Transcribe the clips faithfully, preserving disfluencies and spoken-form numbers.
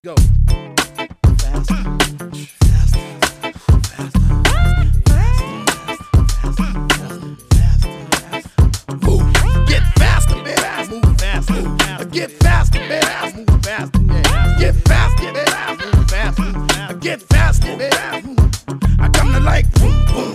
Go. Faster. Faster. Faster. Move. Get faster, baby. Move faster. Get faster, baby. Move faster. Get faster, baby. Move faster. Get faster, baby. I come to like boom, boom.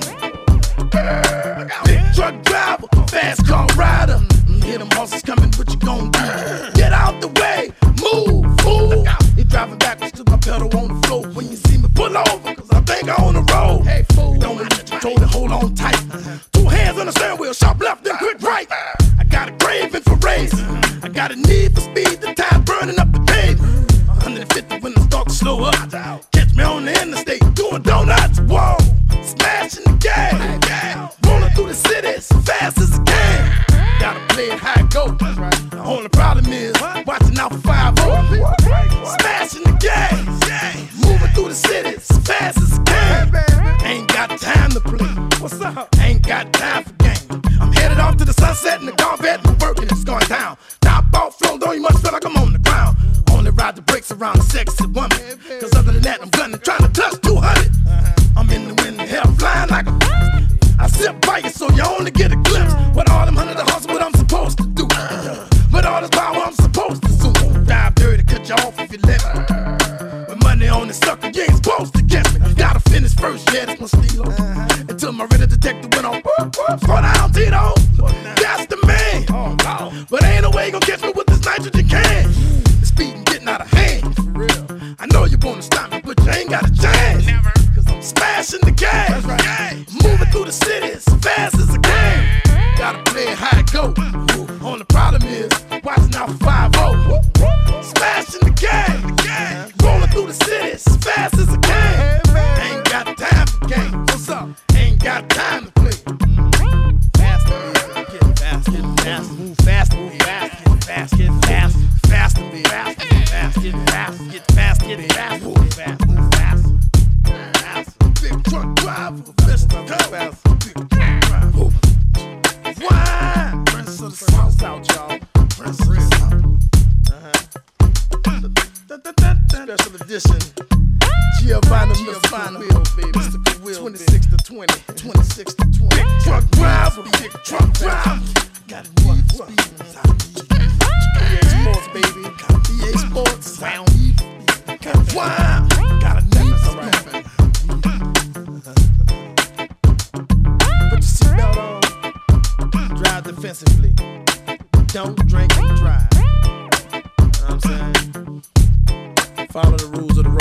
Big truck driver, fast car rider. Hear them horses coming, what you gon' do? Get out the way, move, fool. He driving backwards to my pedal on the floor. When you see me pull over, cause I think I on the road. Hey, fool, don't let you control it, hold on tight. Two hands on the steering wheel, sharp left, then quick right. I got a craving for racing. I got a need for speed, the time burning up the pavement. one fifty when I start to slow up. Catch me on the interstate, doing donuts, whoa. Smashing the game, rolling through the city as fast as I can. Gotta play it how it go. The only problem is watching out for five oh. Smashing the game, moving through the city as fast as I can. Ain't got time to play. What's up? Ain't got time for games. I'm headed off to the sunset in the Corvette. My work and it's going down. Top off flow, don't you much feel like I'm on the ground. Only ride the brakes around a sexy woman. Cause other than that, I'm gunning, trying to touch two hundred. I'm in the wind, hell flying like a. I sit by you so you only get a glimpse. With all them hundred hustle, what I'm supposed to do. With all this power, I'm supposed to zoom. Dive dirty, cut you off if you let me. With money on the sucker, you ain't supposed to get me. Gotta finish first, yeah, that's my stilo. Until my real detective went on. Slow down, Tito. That's the man. But ain't no way you gon' catch me with this nitrogen can. The speeding getting out of hand. For real. I know you wanna stop me, but you ain't got a chance. Never. Cause I'm smashing the game. Right. Moving through the city as fast as I can. Gotta play it how it go. Only problem is watching out for five oh. Smashing the game. Rolling through the city as fast as I can. Ain't got time for games. What's up? Ain't got time to play. Faster, get faster, get faster, move faster, move faster, get fast, get fast, faster, be faster, fast, get fast, get fast, get fast, move fast, move fast. Big truck driver, best of the fast. Big truck driver. Why? Prince of the South, out, y'all. Prince of the South. Uh-huh. Special edition. Giovanna, Giovanna, Will, baby. Mystical Will, twenty-six to twenty. twenty-six to twenty. Big truck driver, big truck driver. Got a need for speed. E A Sports, baby. E A Sports. Wow. Wow. Got a need for speed. Put your seatbelt on. Drive defensively. Don't drink and drive. You know what I'm saying? Follow the rules of the road.